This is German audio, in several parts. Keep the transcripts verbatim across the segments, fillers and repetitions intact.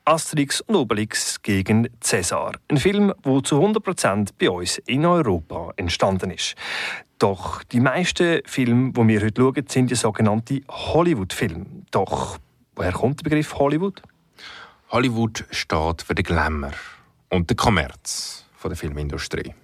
Asterix und Obelix gegen Cäsar. Ein Film, der zu hundert Prozent bei uns in Europa entstanden ist. Doch die meisten Filme, die wir heute schauen, sind ja sogenannte Hollywood-Filme. Doch woher kommt der Begriff Hollywood? Hollywood steht für den Glamour und den Kommerz der Filmindustrie.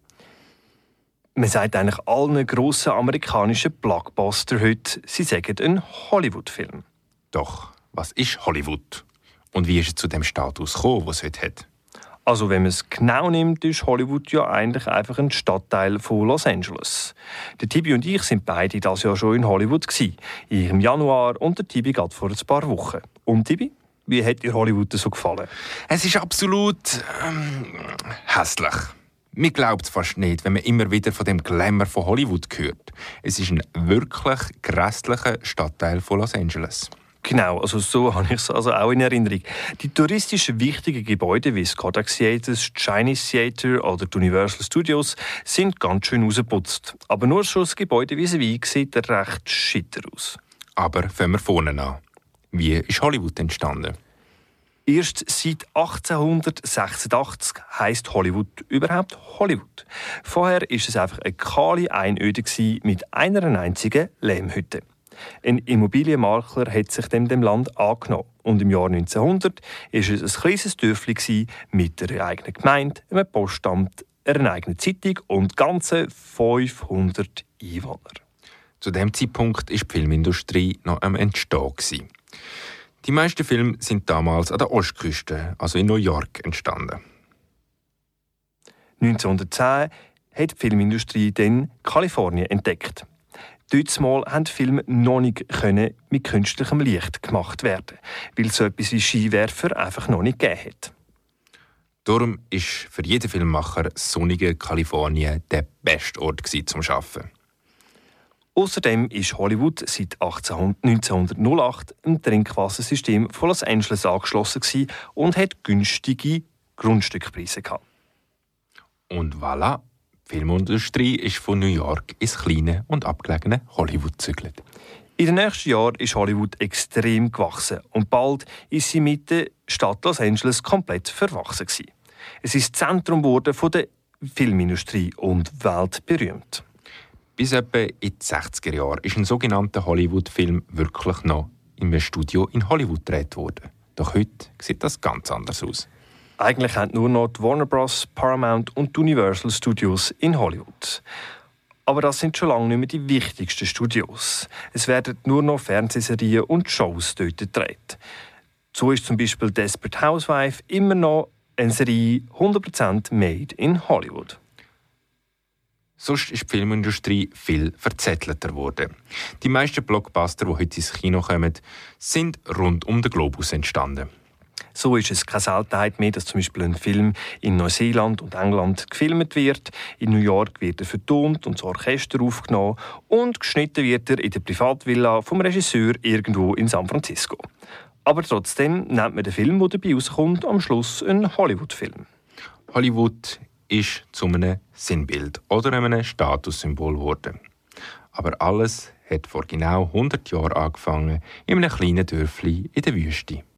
Man sagt eigentlich allen grossen amerikanischen Blockbuster heute, sie sagen ein Hollywood-Film. Doch, was ist Hollywood? Und wie ist es zu dem Status gekommen, was es heute hat? Also wenn man es genau nimmt, ist Hollywood ja eigentlich einfach ein Stadtteil von Los Angeles. Der Tibi und ich sind beide das Jahr schon in Hollywood gewesen. Ich im Januar und der Tibi gerade vor ein paar Wochen. Und Tibi, wie hat dir Hollywood so gefallen? Es ist absolut ähm, hässlich. Man glaubt es fast nicht, wenn man immer wieder von dem Glamour von Hollywood hört. Es ist ein wirklich grässlicher Stadtteil von Los Angeles. Genau, also so habe ich es also auch in Erinnerung. Die touristisch wichtigen Gebäude wie das Kodak Theater, das Chinese Theater oder die Universal Studios sind ganz schön rausgeputzt. Aber nur schon das Gebäude vis-à-vis sieht recht schitter aus. Aber fangen wir vorne an. Wie ist Hollywood entstanden? Erst seit achtzehnhundertsechsundachtzig heisst Hollywood überhaupt Hollywood. Vorher war es einfach eine kahle Einöde mit einer einzigen Lehmhütte. Ein Immobilienmakler hat sich dem, dem Land angenommen. Und im Jahr neunzehnhundert war es ein kleines Dörfli mit einer eigenen Gemeinde, einem Postamt, einer eigenen Zeitung und ganzen fünfhundert Einwohnern. Zu diesem Zeitpunkt war die Filmindustrie noch am Entstehen. Die meisten Filme sind damals an der Ostküste, also in New York, entstanden. neunzehnhundertzehn hat die Filmindustrie dann Kalifornien entdeckt. Dort konnten Filme noch nicht mit künstlichem Licht gemacht werden, weil es so etwas wie Skiwerfer einfach noch nicht gegeben hat. Darum war für jeden Filmemacher das sonnige Kalifornien der beste Ort zum Arbeiten. Außerdem ist Hollywood seit neunzehnhundertacht im Trinkwassersystem von Los Angeles angeschlossen und hat günstige Grundstückpreise gehabt. Und voilà, die Filmindustrie ist von New York ins kleine und abgelegene Hollywood gezügelt. In den nächsten Jahren ist Hollywood extrem gewachsen und bald ist sie mit der Stadt Los Angeles komplett verwachsen gewesen. Es ist Zentrum geworden von der Filmindustrie und weltberühmt. Bis etwa in den sechziger Jahren ist ein sogenannter Hollywood-Film wirklich noch in einem Studio in Hollywood gedreht worden. Doch heute sieht das ganz anders aus. Eigentlich haben nur noch die Warner Bros., Paramount und die Universal Studios in Hollywood. Aber das sind schon lange nicht mehr die wichtigsten Studios. Es werden nur noch Fernsehserien und Shows dort gedreht. So ist zum Beispiel Desperate Housewife immer noch eine Serie hundert Prozent made in Hollywood. Sonst ist die Filmindustrie viel verzettelter geworden. Die meisten Blockbuster, die heute ins Kino kommen, sind rund um den Globus entstanden. So ist es keine Seltenheit mehr, dass zum Beispiel ein Film in Neuseeland und England gefilmt wird, in New York wird er vertont und das Orchester aufgenommen und geschnitten wird er in der Privatvilla vom Regisseur irgendwo in San Francisco. Aber trotzdem nennt man den Film, der dabei rauskommt, am Schluss einen Hollywood-Film. Hollywood ist zu einem Sinnbild oder einem Statussymbol geworden. Aber alles hat vor genau hundert Jahren angefangen in einem kleinen Dörfli in der Wüste.